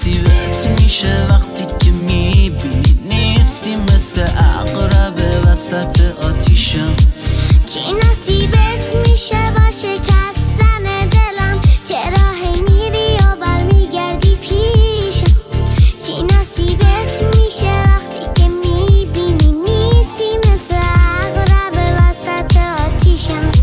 نصیبت میشه وقتی که میبینی نیستی مثل عقرب وسط آتیشم. چی نصیبت میشه با شکستن دلم؟ چرا هی میری و برمیگردی پیشم؟ چی نصیبت میشه وقتی که میبینی نیستی مثل عقرب وسط آتیشم؟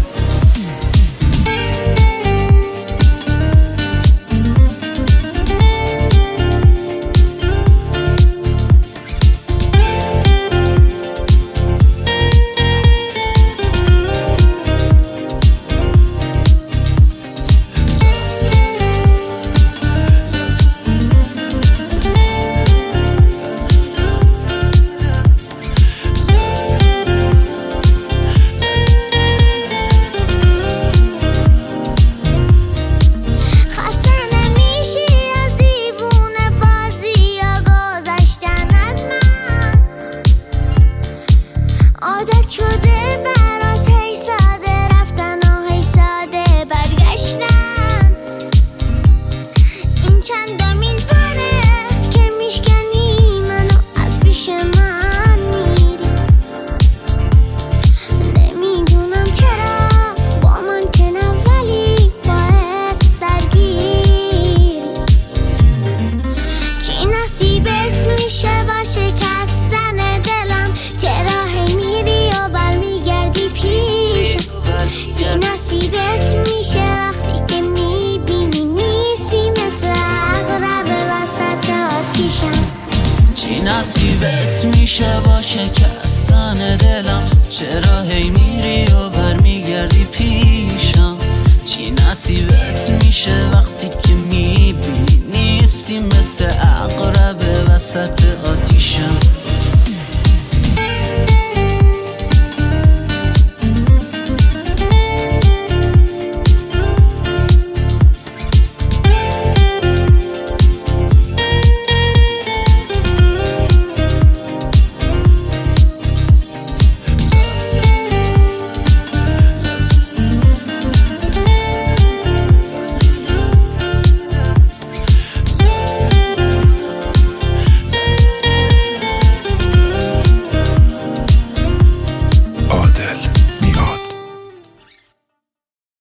عادت شده برات هی ساده رفتن و هی ساده برگشتن. این چندمین باره که میشکنی منو از پیش من میری. نمیدونم چرا با من که ولی باعث درگیری. چی نصیبت میشه با شکستن دلم؟ چرا هی میری و برمیگردی پیشم؟ چی نصیبت میشه وقتی که میبینی نیستی مثل عقرب وسط آتیشم؟ چی نصیبت میشه با شکستن دلم؟ چرا هی میری و برمیگردی پیشم؟ چی نصیبت میشه وقتی که میبینی نیستی مثل عقرب وسط آتیشم؟